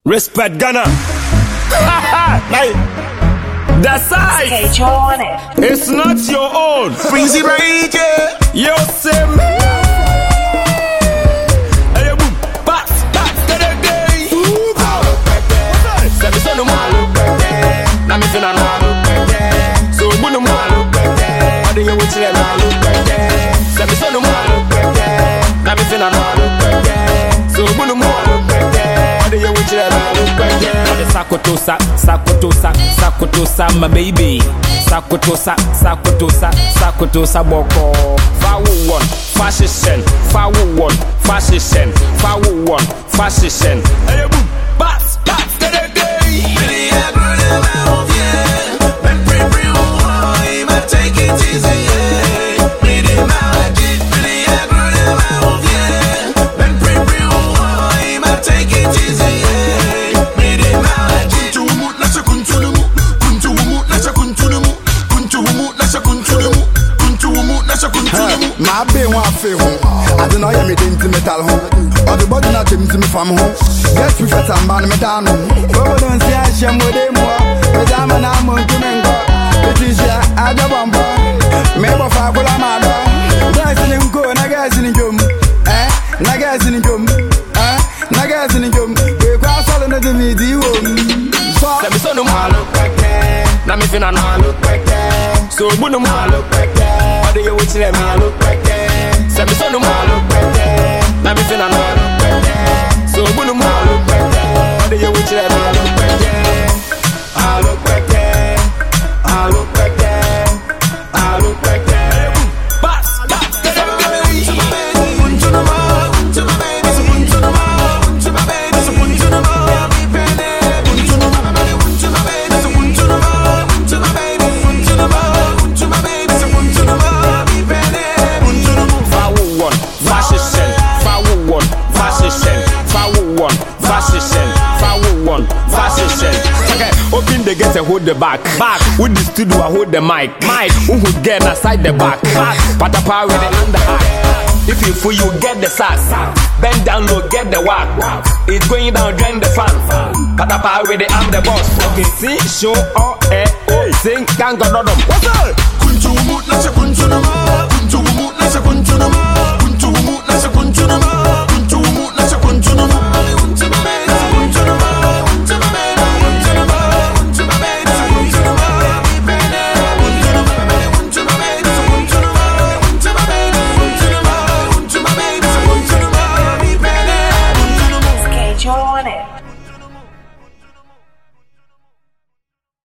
Respect Ghana. Like, that's right. It's not your own. Freezy right, yeah. Yo, say me. Hey, boom. Pass, to the day. Say me son of man look back there. Now me finna look back there. So when the man look back there, I think you will see that look back there. Say me son of man look back there. Now me finna look back there. So when the man look back there, I think you will see that look back there. Sakotosa, my baby. Sakotosa, boko. Fawu one, fashion. Fawu one, fashion. Fawu one, fashion. Hey, boom, pass, to the day. Really, I grew them out, yeah. And free, oh, I take it easy, yeah. Made it magic. Really, I grew them out, yeah. And free, oh, I take it easy, yeah. Made it magic. My baby want feel home. I don't know you me into metal home. Or the body not into me from home. Get you fat and ban me down. Go don't see I shame with them more. But I'm an amon to mengo. It is ya, I don't want boy. Maybe for a mother. Dancing in go, nagas in jum. Nagas in jum. Nagas in jum. We cross all into the video. So, let me son of man look back there. Now me finna look back there. So when the man look back there, what do you wish them man look back there? Say me son of man look back there. Now me finna look back there. So when the man look back there, what do you wish them man look back there? I look back there. I look back there. I look back there. Pass, to the day. To the man, to my baby. To the man, to my baby. To the man. Open the gate and hold the back. With the studio I hold the mic. Who would get aside the back? Patapa with the underhand. If you fool you get the sack. Bend down low, get the whack. It's going down, drain the fan. Patapa with the I'm the boss. Okay, see, show, sing, can't go no. What's up? Kuntu mut na se kuntu na ma.